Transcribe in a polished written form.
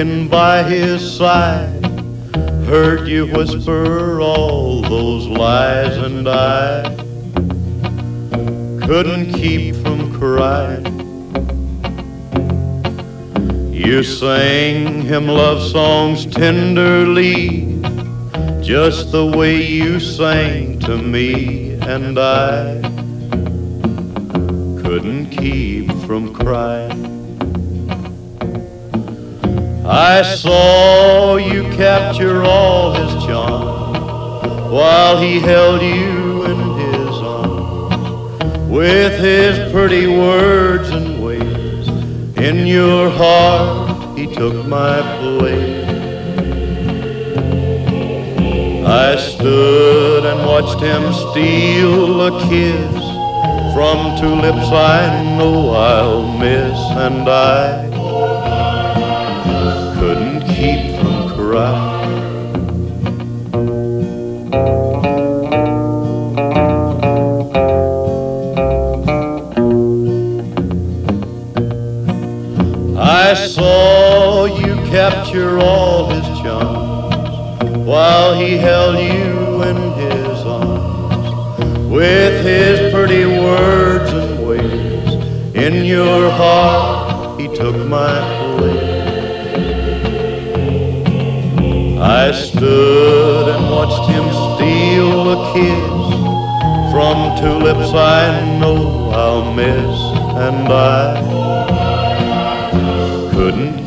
walking by his side, heard you whisper all those lies, and I couldn't keep from crying. You sang him love songs tenderly, just the way you sang to me, and I couldn't keep from crying. I saw you capture all his charm while he held you in his arms, with his pretty words and ways. In your heart he took my place. I stood and watched him steal a kiss from two lips I know I'll miss, and I couldn't keep from crying. I saw you capture all his charms while he held you in his arms, with his pretty words and ways. In your heart he took my place. I stood and watched him steal a kiss from two lips I know I'll miss, and I couldn't